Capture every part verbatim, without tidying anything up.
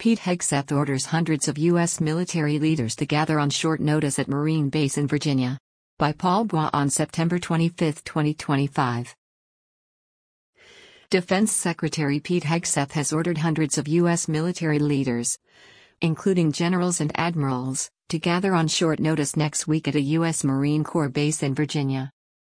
Pete Hegseth orders hundreds of U S military leaders to gather on short notice at Marine Base in Virginia. By Paul Bois on September twenty-fifth, twenty twenty-five. Defense Secretary Pete Hegseth has ordered hundreds of U S military leaders, including generals and admirals, to gather on short notice next week at a U S Marine Corps base in Virginia.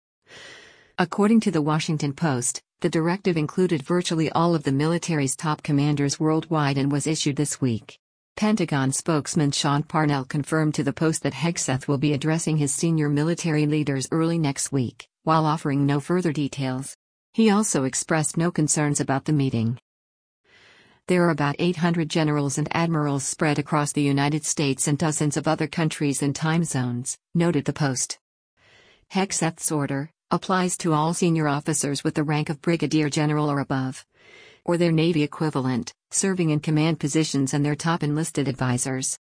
According to the Washington Post, the directive included virtually all of the military's top commanders worldwide and was issued this week. Pentagon spokesman Sean Parnell confirmed to the Post that Hegseth will be addressing his senior military leaders early next week, while offering no further details. He also expressed no concerns about the meeting. There are about eight hundred generals and admirals spread across the United States and dozens of other countries and time zones, noted the Post. Hegseth's order applies to all senior officers with the rank of brigadier general or above, or their Navy equivalent, serving in command positions and their top enlisted advisors.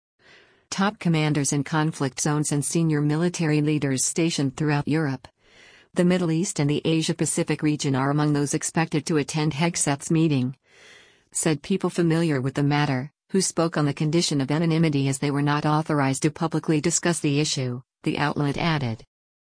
Top commanders in conflict zones and senior military leaders stationed throughout Europe, the Middle East and the Asia-Pacific region are among those expected to attend Hegseth's meeting, said people familiar with the matter, who spoke on the condition of anonymity as they were not authorized to publicly discuss the issue, the outlet added.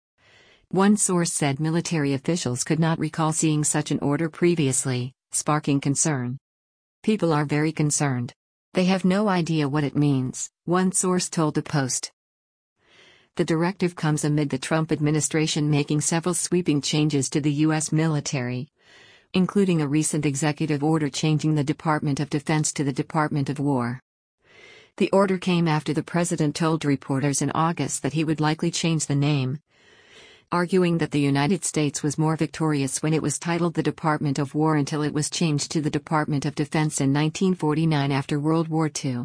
One source said military officials could not recall seeing such an order previously, sparking concern. People are very concerned. They have no idea what it means, one source told the Post. The directive comes amid the Trump administration making several sweeping changes to the U S military, including a recent executive order changing the Department of Defense to the Department of War. The order came after the president told reporters in August that he would likely change the name, arguing that the United States was more victorious when it was titled the Department of War until it was changed to the Department of Defense in nineteen forty-nine after World War Two.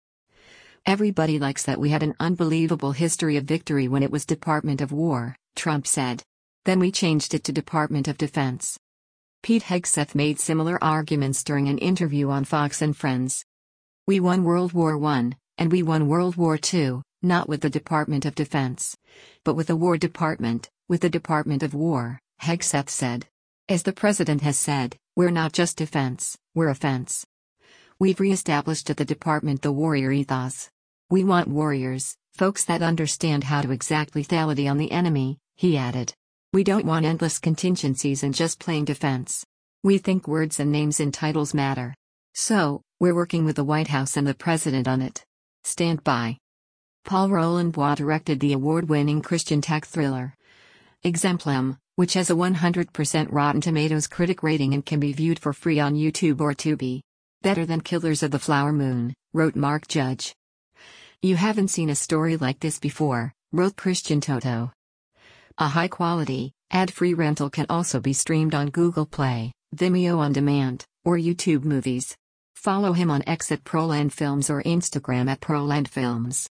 Everybody likes that we had an unbelievable history of victory when it was Department of War, Trump said. Then we changed it to Department of Defense. Pete Hegseth made similar arguments during an interview on Fox and Friends. We won World War One, and we won World War Two, not with the Department of Defense, but with the War Department, with the Department of War, Hegseth said. As the president has said, we're not just defense, we're offense. We've re-established at the department the warrior ethos. We want warriors, folks that understand how to exact lethality on the enemy, he added. We don't want endless contingencies and just plain defense. We think words and names in titles matter. So, we're working with the White House and the president on it. Stand by. Paul Roland Bois directed the award-winning Christian tech thriller Exemplum, which has a one hundred percent Rotten Tomatoes critic rating and can be viewed for free on YouTube or Tubi. Better than Killers of the Flower Moon, wrote Mark Judge. You haven't seen a story like this before, wrote Christian Toto. A high-quality, ad-free rental can also be streamed on Google Play, Vimeo On Demand, or YouTube Movies. Follow him on X at Proland Films or Instagram at Proland Films.